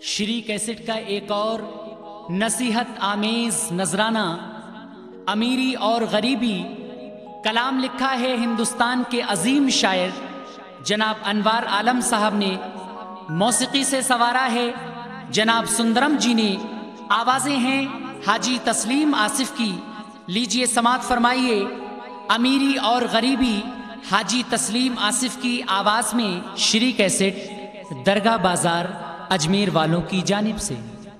Shri cassette का एक और नसीहत आमेज नजराना अमीरी और गरीबी कलाम लिखा है हिंदुस्तान के अजीम शायर जनाब अनवार आलम साहब ने। मौसीकी से सवारा है जनाब सुंदरम जी ने। आवाज़ें हैं हाजी तस्लीम आसिफ की। लीजिए समात फरमाइए अमीरी और गरीबी हाजी तस्लीम आसिफ की आवाज़ में श्री कैसेट दरगाह बाजार अजमेर वालों की जानिब से।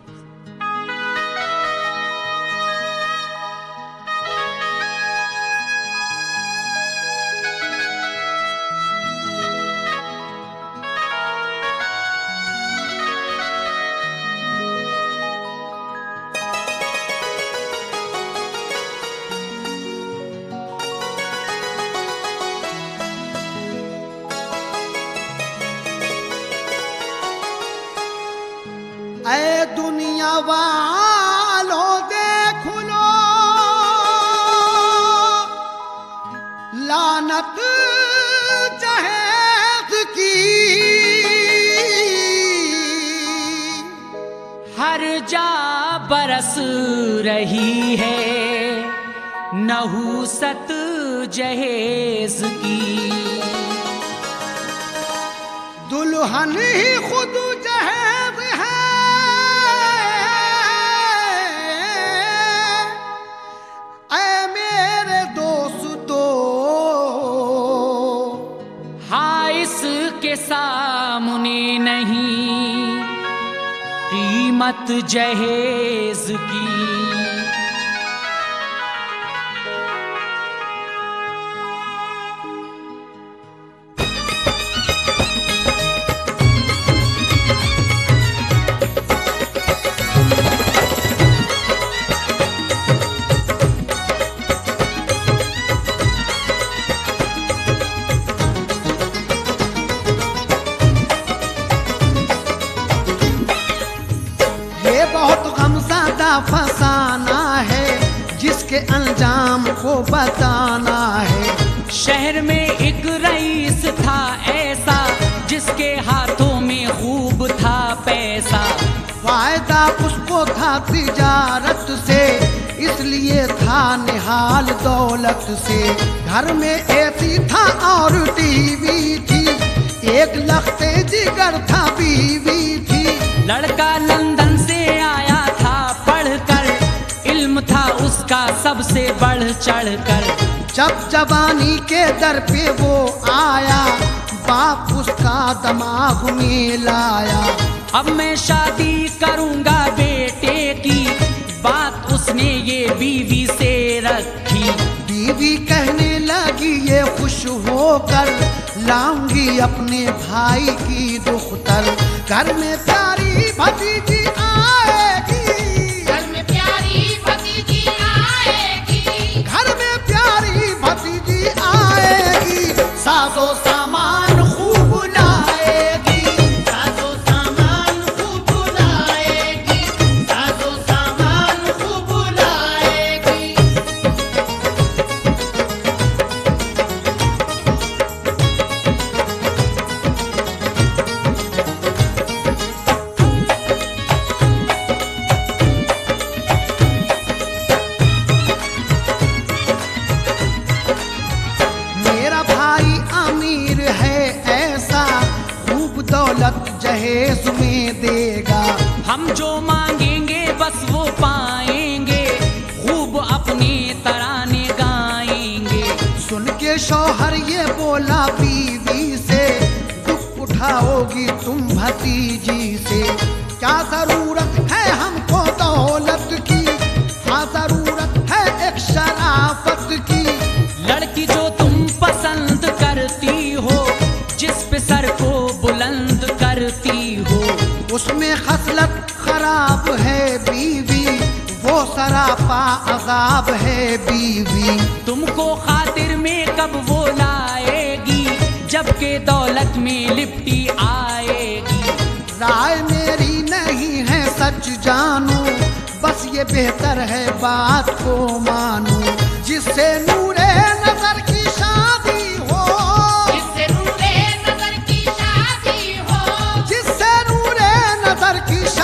ऐ दुनिया वालों देख लो लानत जहेज की, हर जा बरस रही है नहुसत जहेज की। दुल्हन ही खुद जहेज है, ऐ मेरे दोस्तों हाँ इसके सामने नहीं कीमत जहेज की। बहुत गमज़दा फसाना है जिसके अंजाम को बताना है। शहर में एक रईस था ऐसा जिसके हाथों में खूब था पैसा। फायदा उसको था तिजारत से इसलिए था निहाल दौलत से। घर में एसी था और टीवी थी, एक लखते जिगर था बीवी थी। लड़का लंदन से आया था पढ़कर, इल्म था उसका सबसे बढ़ चढ़कर। जब जवानी के दर पे वो आया बाप उसका दिमाग में लाया। अब मैं शादी करूंगा बेटे की बात उसने ये बीवी से रखी। बीवी कहने लगी ये खुश होकर लाऊंगी अपने भाई की दुख्तर। घर में प्यारी भतीजी आएगी, घर में प्यारी भतीजी आएगी, घर में प्यारी भतीजी आएगी। साजो सामान खूब लाएगी, साजो सामान खूब लाएगी, साजो सामान खूब लाएगी। मेरा भाई अमीर है ऐसा खूब दौलत जहेज में देगा। हम जो मांगेंगे बस वो पाएंगे, खूब अपने तराने गाएंगे। सुन के शौहर ये बोला बीवी से, दुख उठाओगी तुम भतीजी से। क्या जरूरत है हमको दौलत की, हाँ जरूरत है एक शराफत की। लड़की जो तुम पसंद करती हो, जिस पे सर को बुलंद करती हो, उसमें खसलत खराब है बीवी, वो सरापा अजाब है बीवी। तुमको खातिर में कब वो लाएगी, जबकि दौलत में लिपटी आएगी। राय मेरी नहीं है सच जानू, बस ये बेहतर है बात को मानू। जिससे नूरे नजर की शादी हो, जिससे नूरे नजर की शादी हो, जिससे नूरे नजर की शादी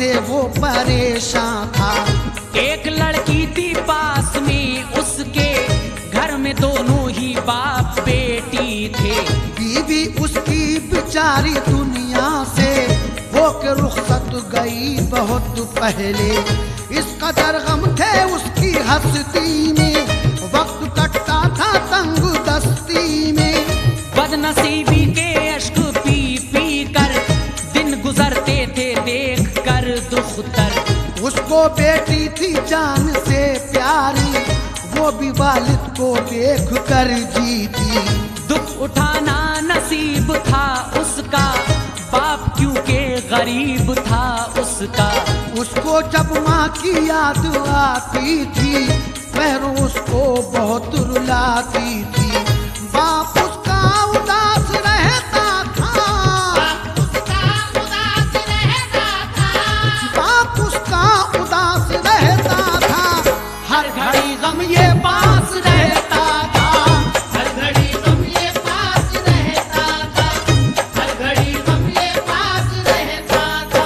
से वो परेशान था। एक लड़की थी पास में उसके, घर में दोनों ही बाप बेटी थे। बीवी उसकी बेचारी दुनिया से होके रुखसत गई बहुत पहले। इस कदर गम थे उसकी हस्ती में, वक्त कटता था तंग दस्ती में। बदनसीबी के अश्क पी पी कर दिन गुजरते थे देख कर दुखतर। उसको बेटी थी जान से प्यारी, वो भी वालिद को देख कर जीती। दुख उठाना नसीब था उसका, बाप क्योंकि गरीब था उसका। उसको जब माँ की याद आती थी, पैरों उसको बहुत रुलाती थी। बाप उसका उदास रहता था, उसका उदास रहता था, बाप उसका उदास रहता था। हर घड़ी गम ये पास रहता था। हर घड़ी गम ये पास रहता था, हर घड़ी गम ये पास रहता था।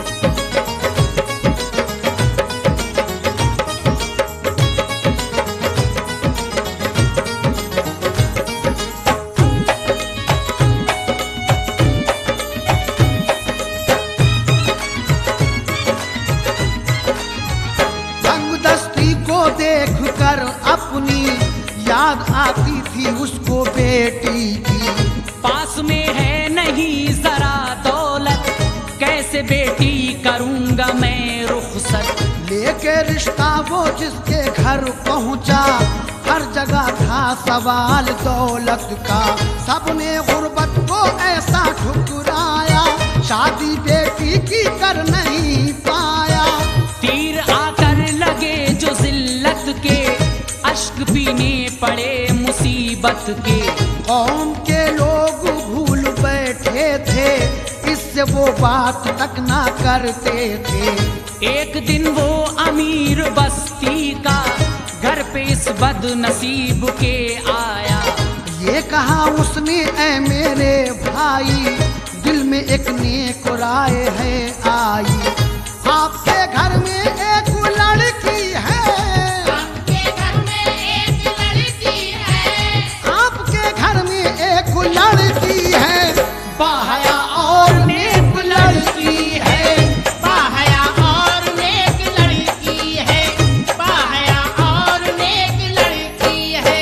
तंग दस्ती को देख कर अपनी याद आती थी उसको बेटी की। पास में है नहीं जरा दौलत, कैसे बेटी करूंगा मैं रुखसत। लेके रिश्ता वो जिसके घर पहुंचा, हर जगह था सवाल दौलत का। सबने गुर्बत को ऐसा ठुकराया, शादी बेटी की कर नहीं पाया। तीर आकर लगे जो जिल्लत के, अश्क पीने पड़े मुसीबत के। कौम के लोग भूल बैठे थे, इससे वो बात तक ना करते थे। एक दिन वो अमीर बस्ती का घर पे इस बदनसीब के आया। ये कहा उसने ऐ मेरे भाई, दिल में एक नेक राय है आई। आपके घर में एक लड़की है, आपके घर में एक लड़की है, आपके घर में एक लड़की है, बाहया और नेक लड़की है। बाहया और नेक लड़की है, बाहया और नेक लड़की है।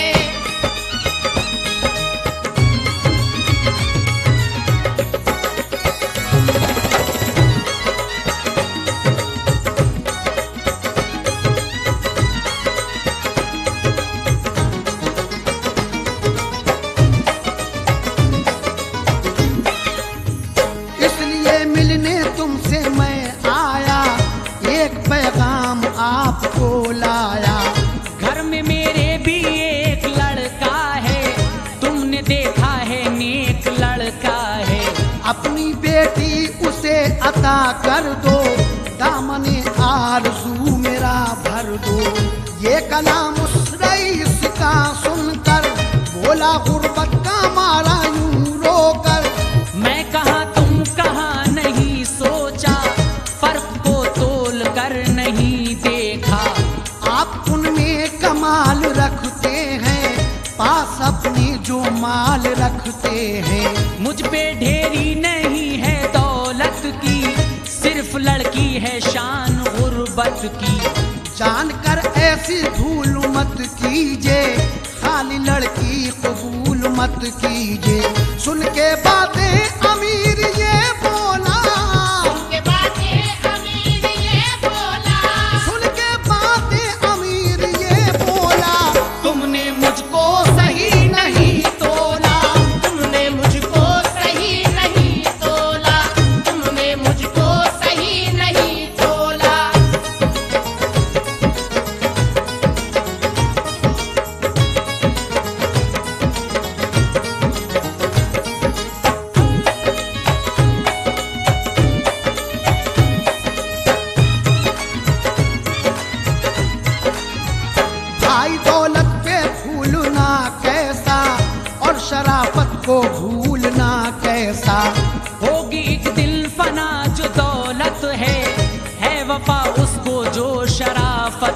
इसलिए मिलने तुमसे मैं आया, एक पैगाम आपको लाया। घर में मेरे भी एक लड़का है, तुमने देखा है नेक लड़का है। अपनी बेटी उसे अता कर दो, दामने आरज़ू मेरा भर दो। ये कलाम उस रईस का सुनकर बोला गुर्बत का मारा यूं रोकर। मैं कहा तुम कहाँ नहीं सोचा, फर्क को तोल कर नहीं देखा। आप उनमें कमाल रखते हैं, पास अपने जो माल रखते हैं। मुझ पे ढेरी नहीं है दौलत की, सिर्फ लड़की है शान गुर्बत की। जानकर ऐसी भूल मत कीजिए, खाली लड़की कबूल मत कीजिए। सुन के बातें अमीर ये बोला, उनके बातें अमीर ये बोला, सुन के बातें अमीर ये बोला। तुमने मुझको सही नहीं तोला, तुमने मुझको सही नहीं तोला, तुमने मुझको सही नहीं तोला। भाई दौलत पे भूलना कैसा, और शराफत को भूलना कैसा। होगी एक दिन फना जो दौलत है,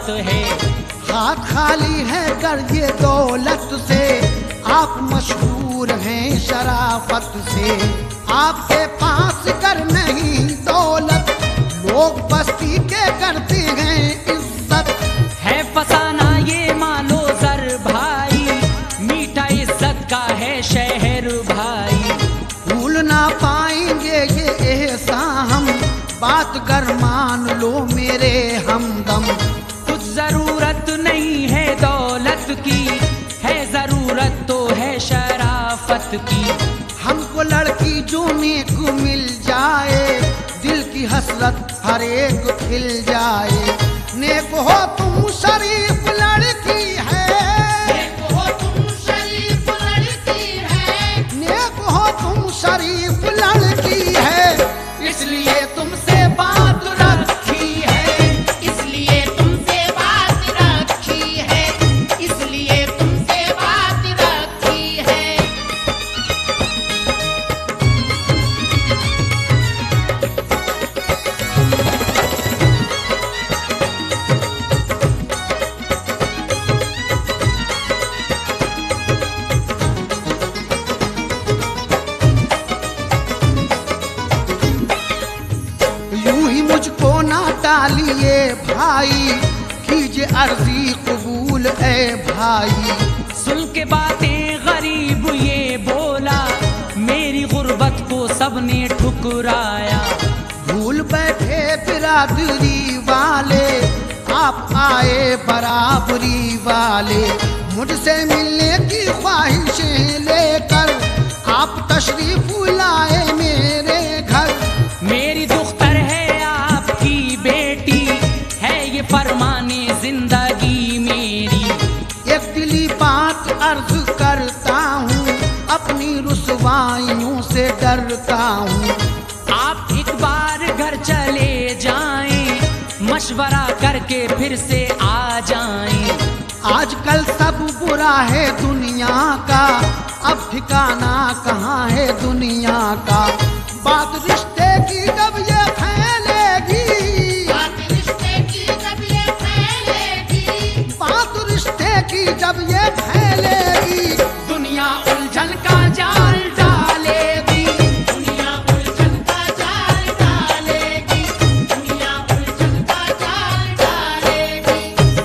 शराफत है। हाथ खाली है कर ये दौलत से, आप मशहूर हैं शराफत से। आपके पास कर नहीं दौलत, लोग बस्ती के करते हैं इज्जत। है फसाना ये मानो जर भाई, मीठा इज्जत का है शहर भाई। भूल ना पाएंगे ये एहसान हम, बात कर मान लो मेरे हमदम। कुछ जरूरत नहीं है दौलत की, है जरूरत तो है शराफत की। हमको लड़की जो नेक मिल जाए, दिल की हसरत हर एक खिल जाए। नेक हो तुम शरीफ लड़की है, नेक हो तुम शरीफ लड़की है, नेक हो तुम शरीफ लड़की है, इसलिए तुमसे बात रखी है। इसलिए तुमसे बात रखी है, इसलिए तुमसे बात रखी है। यूं ही मुझको ना टालिए भाई, कीजिए अर्जी कबूल ए भाई। सुन के बातें गरीब ये बोला, मेरी गुर्बत को सबने ठुकराया। भूल बैठे बिरादरी वाले, आप आए बराबरी वाले। मुझसे मिलने की ख्वाहिशें लेकर आप तशरीफ लाए मेरे घर। मेरी दुख्तर है आपकी बेटी, है ये फरमाने जिंदगी मेरी। एक दिली बात अर्ज करता हूँ, अपनी रुसवाइयों से डरता हूँ। आप एक बार घर चले जाएं, मशवरा करके फिर से आ जाएं। आजकल सब बुरा है दुनिया का, अब ठिकाना कहाँ है दुनिया का। बात रिश्ते की जब ये फैलेगी, बात रिश्ते की जब ये फैलेगी, बात रिश्ते की जब ये फैलेगी, दुनिया उलझन का जाल डालेगी। दुनिया उलझन का जाल डालेगी, दुनिया उलझन का जाल डालेगी।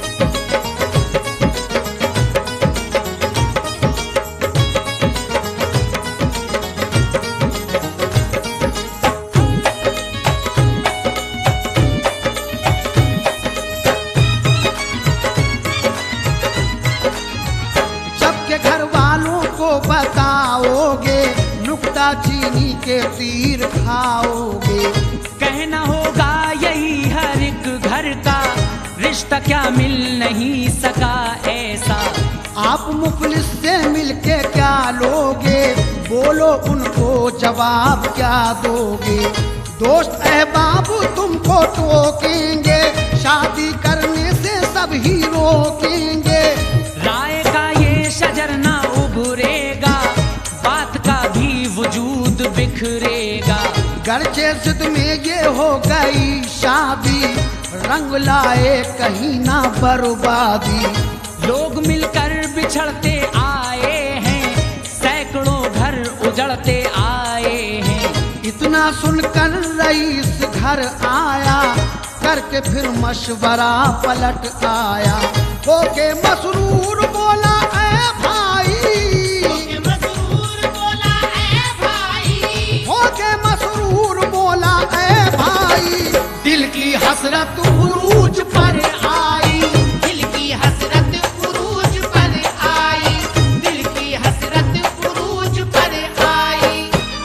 जबकि घर वालों को बताओगे, नुक्ता चीनी के तीर खाओगे। कहना होगा यही हर एक घर का, रिश्ता क्या मिल नहीं सका ऐसा। आप मुफलिस से मिलके क्या लोगे, बोलो उनको जवाब क्या दोगे। दोस्त अहबाब तुमको टोकेंगे, शादी करने से सब ही रोकेंगे। राय का ये शजर ना उभरेगा, बात का भी वजूद बिखरेगा। गर्चे जिद में ये हो गई शादी, रंग लाए कहीं ना बर्बादी। लोग मिलकर बिछड़ते आए हैं, सैकड़ों घर उजड़ते आए हैं। इतना सुनकर रईस घर आया, करके फिर मशवरा पलट आया। होके मसरूर बोला ऐ भाई, होके मसरूर बोला ऐ भाई, होके मसरूर बोला ऐ भाई। दिल की हसरत उरूज पर आई, दिल की हसरत उरूज पर आई, दिल की हसरत उरूज पर आई।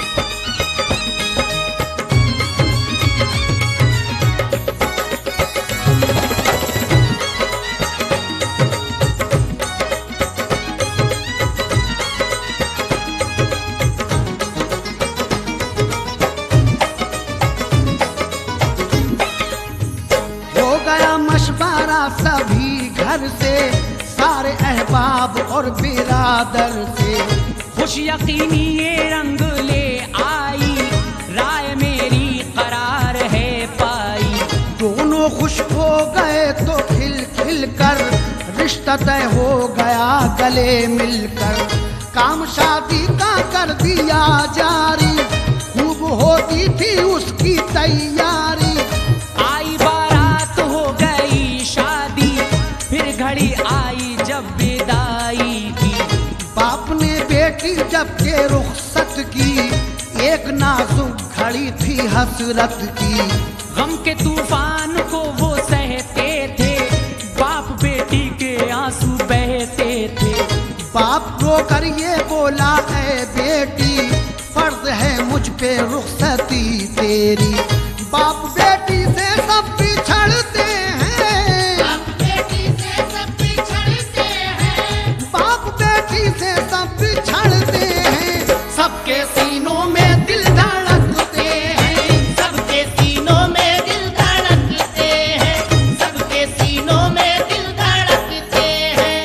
हो गया मशवरा सभी घर से, सारे अहबाब और बिरादर से। खुश यकीनी ये रंग ले आई, राय मेरी करार है पाई। दोनों खुश हो गए तो खिल खिल मिलकर, रिश्ता तय हो गया गले मिलकर। काम शादी का कर दिया जारी, खूब होती थी उसकी तैयारी। आई बारात हो गई शादी, फिर घड़ी आई जब विदाई की। बाप ने बेटी जब के रुखसत की, एक नाजुक घड़ी थी हसरत की। गम के तूफान को वो सहते थे, बाप बेटी के आंसू बहते थे। बाप रो कर ये बोला, ऐ बेटी फर्ज है मुझ पे रुखसती तेरी। बाप बेटी से सब बिछड़ते हैं, बाप बेटी से सब बिछड़ते हैं, बाप बेटी से सब बिछड़ते हैं। सबके सीनों में दिल धड़कते हैं, सबके सीनों में दिल धड़कते हैं, सबके सीनों में दिल धड़कते हैं।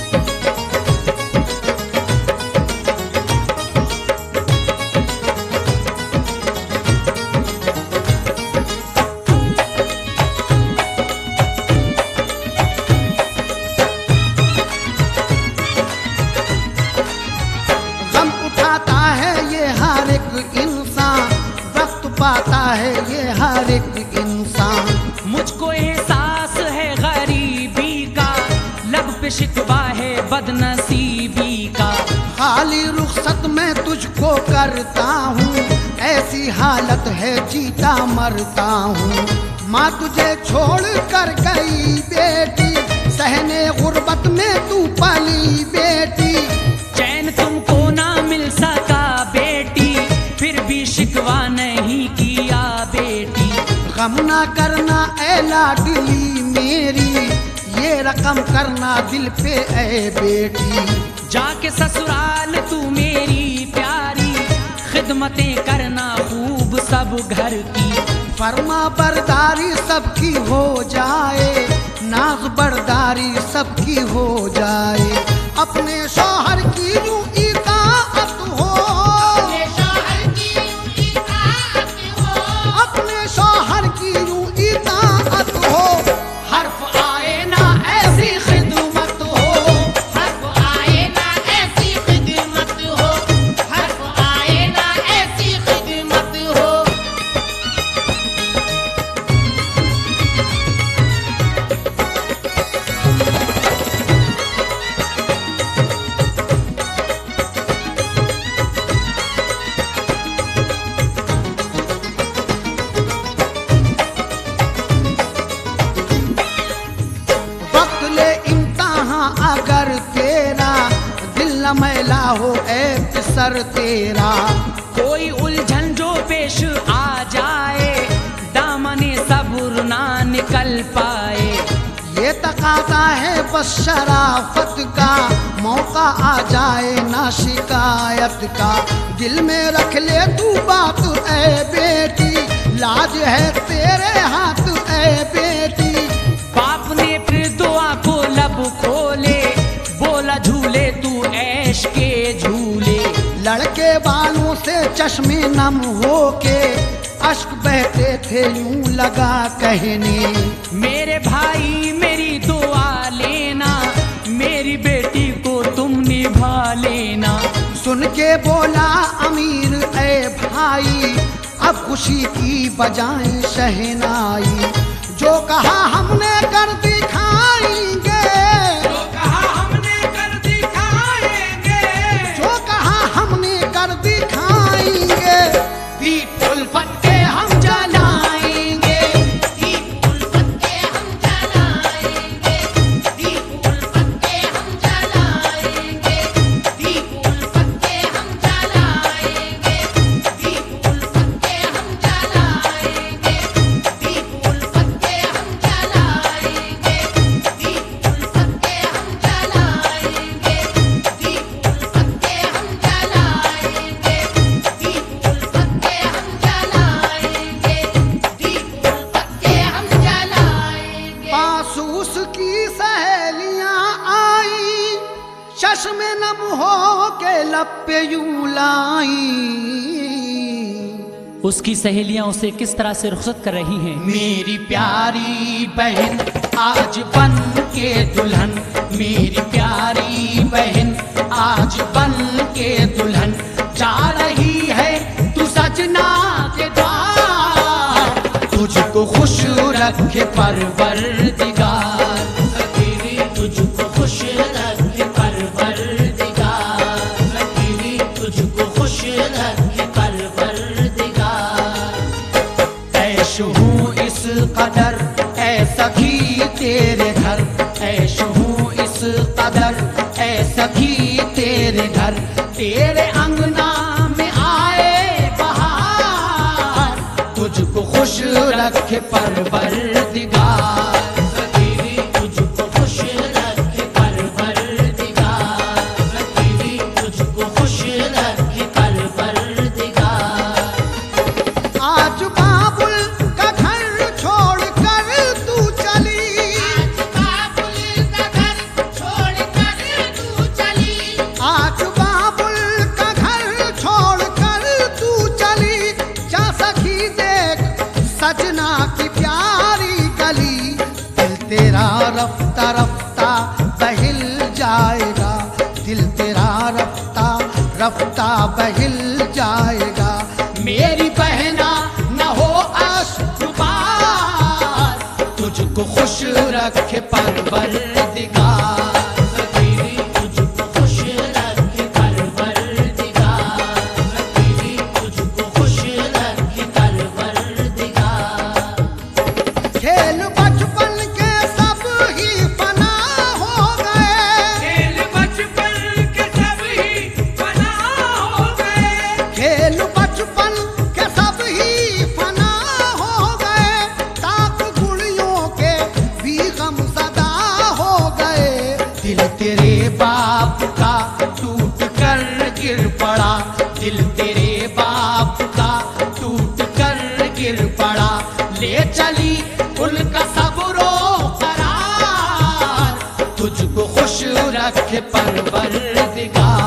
गम उठाता है ये हर एक इंसान, वक्त पाता है ये हर एक इंसान। मुझको एहसास है गरीबी का, लब पे शिकवा है बदनसीबी का। खाली रुखसत मैं तुझको करता हूँ, ऐसी हालत है जीता मरता हूँ। माँ तुझे छोड़ कर गई बेटी, सहने गुर्बत में तू पली बेटी। चैन तुमको ना मिल सका बेटी, फिर भी शिकवा नहीं किया बेटी। गम ना करना ऐ लाडली मेरी, ये रकम करना दिल पे ऐ बेटी। जाके ससुराल तू मेरी प्यारी, खिदमतें करना खूब सब घर की। फरमा बरदारी सबकी हो जाए, नाज बरदारी सबकी हो जाए। अपने शौहर की यूं इताअत हो, अपने शौहर की यूं इताअत हो, अपने शौहर की यूं इताअत हो। हर्फ आए ना ऐसी खिदमत हो, हर्फ आए ना ऐसी खिदमत हो, हर्फ आए ना ऐसी खिदमत हो। वक्त ले इम्तहां अगर तेरा, दिल न मैला हो ऐ सर तेरा। कोई उलझन जो पेश आ जाए, दामने सब्र ना निकल पाए। ये तकाता है बस शराफत का, मौका आ जाए ना शिकायत का। दिल में रख ले तू बात ऐ बेटी, लाज है तेरे हाथ ऐ बेटी। बाप ने फिर दुआ को लब खोले, बोला झूले तू ऐश के झूले। लड़के बालों से चश्मे नम होके, अश्क बहते थे यूं लगा कहने। मेरे भाई मेरी दुआ लेना, मेरी बेटी को तुम निभा लेना। सुन के बोला अमीर ऐ भाई, अब खुशी की बजाएं शहनाई। जो कहा हमने कर दिखाएंगे, जो कहा हमने कर दिखाएंगे, जो कहा हमने कर दिखाएंगे। दीप उल्फत के हम जलाएंगे, दीप उल्फत के हम जलाएंगे, दीप उल्फत के हम जलाएंगे, दीप उल्फत के हम जलाएंगे, दीप उल्फत के हम जलाएंगे, दीप उल्फत के हम जलाएंगे, दीप उल्फत के हम जलाएंगे, दीप उल्फत के हम जलाएंगे, दीप उल्फत के हम जलाएंगे, दीप उल्फत के हम जलाएंगे। पास उसकी सहेलियां आई, चश्मे नम हो के लब पे यूं लाई। उसकी सहेलियां उसे किस तरह से रुखसत कर रही हैं। मेरी प्यारी बहन आज बन के दुल्हन, मेरी प्यारी बहन आज बन के दुल्हन जा रही है तू सजना के द्वार। तुझको खुश रखे परवरदिगार, सखीरी तुझको खुश रखे परवरदिगार, सखीरी तुझको खुश रखे परवरदिगार। ऐश हूँ इस कदर ऐ सखी तेरे घर, ऐश हूँ इस कदर ऐ सखी तेरे घर, तेरे अंगना में आए बहार। तुझको खुश रखे परवरदिगार, सखीरी तुझको खुश रखे परवरदिगार, सखीरी तुझको खुश रखे परवरदिगार। आज बाबुल का घर छोड़कर तू चली, आज बाबुल का घर छोड़कर तू चली, आज बाबुल का घर छोड़कर तू चली। जा सखी देख सजना की प्यारी गली, दिल तेरा रफ्ता रफ्ता बहिल जाएगा, दिल तेरा रफ्ता रफ्ता बहिल जाएगा। मेरी बहना न हो अश्रुपार, तुझको खुश रखे परवरदिगार, सखीरी तुझको खुश रखे परवरदिगार, सखीरी तुझको खुश रखे परवरदिगार। खेल बचपन के सब ही फना हो गए, खेल बचपन के सब ही फना हो गए, खेल बचपन के सब ही फना हो गए। ताक गुड़ियों के भी गम सदा हो गए। दिल तेरे बाप का टूट कर गिर पड़ा, दिल तेरे बाप का टूट कर गिर पड़ा, ले चली उनका सबरो करार। तुझको खुश रखे परवरदिगार,